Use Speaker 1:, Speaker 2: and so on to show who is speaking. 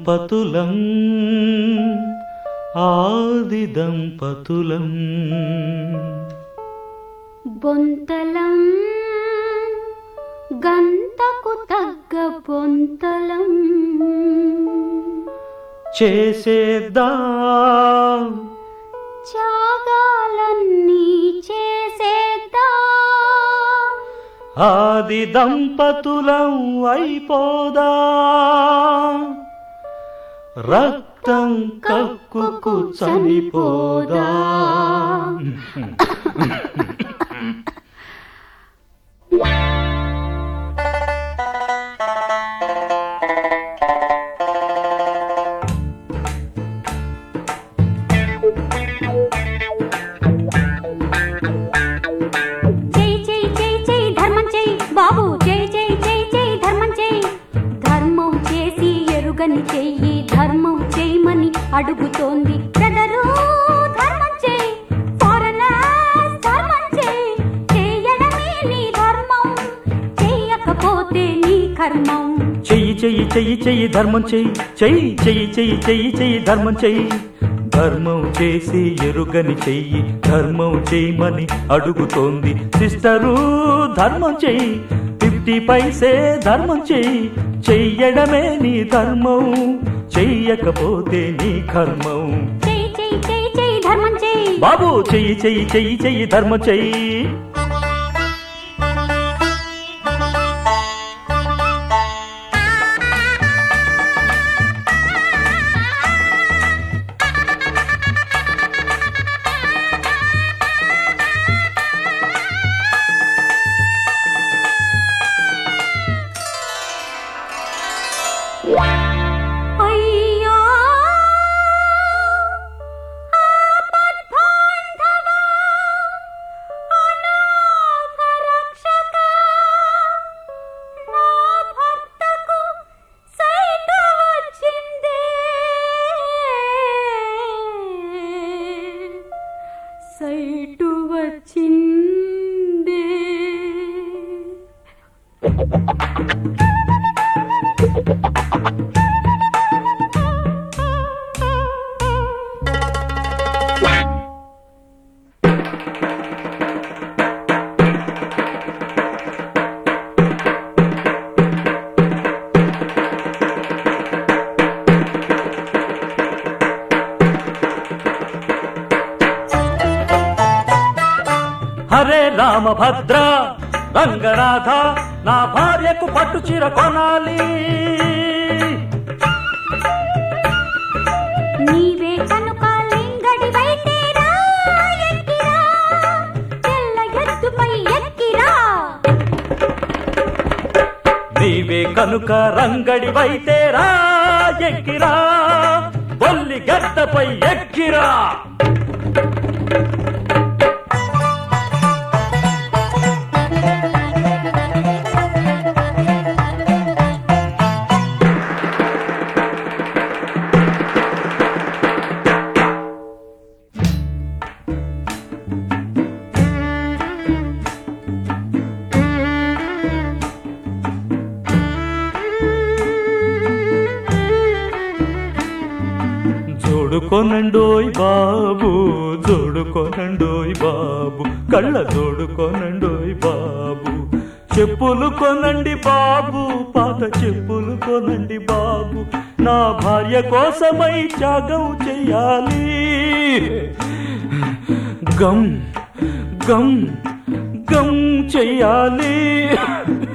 Speaker 1: దంపతులం ఆది దంపతులం
Speaker 2: బొంతలం గంతకు తగ్గ బొంతలం
Speaker 1: చేసేద్దాం
Speaker 2: త్యాగాలన్నీ చేసేద్దాం
Speaker 1: ఆది దంపతులం అయిపోదాం రక్తం కక్కుకు చనిపోదాం
Speaker 2: బాబు జై జై జై జై ధర్మం జై ధర్మం చేసి ఎరుగని చెయ్యి ధర్మం చేయమని అడుగుతోంది బ్రదరు ధర్మం చేయి ఫారెనర్స్ ధర్మం చేయి చేయడమే నీ ధర్మం చేయకపోతే నీ కర్మం
Speaker 1: చెయ్యి చెయ్యి చెయ్యి చెయ్యి ధర్మం చెయ్యి చెయ్యి చెయ్యి చెయ్యి చెయ్యి చెయ్యి ధర్మం చెయ్యి ధర్మం చేసి ఎరుగని చెయ్యి ధర్మం చేయమని అడుగుతోంది సిస్టరు ధర్మం చెయ్యి 50 పైసే ధర్మం చెయ్యి చెయ్యడమే నీ ధర్మం చెయ్యకపోతే నీ కర్మం
Speaker 2: చెయ్యి చెయ్యి చెయ్యి చెయ్యి ధర్మం చెయ్యి
Speaker 1: బాబు చెయ్యి చెయ్యి చెయ్యి చెయ్యి ధర్మం చెయ్యి
Speaker 2: అయ్యో ఆపద్బాంధవ అనాథ రక్షక నా భర్తకు సైటు వచ్చిందే సైటు వచ్చిందే
Speaker 1: హరే రామభద్ర రంగనాథ నా భార్యకు పట్టు చీర కొనాలి
Speaker 2: నీవే కనుక లింగడివైతేరా ఎక్కిరా తెల్ల ఎద్దుపై ఎక్కిరా
Speaker 1: నీవే కనుక రంగడివైతేరా ఎక్కిరా బొల్లి గద్దపై ఎక్కిరా జోడుకోనండోయ్ బాబు జోడుకోనండోయ్ బాబు కళ్ళ జోడుకోనండోయ్ బాబు చెప్పులు కొనండి బాబు పాత చెప్పులు కొనండి బాబు నా భార్య కోసమై త్యాగం చెయ్యాలి గం గం గం చెయ్యాలి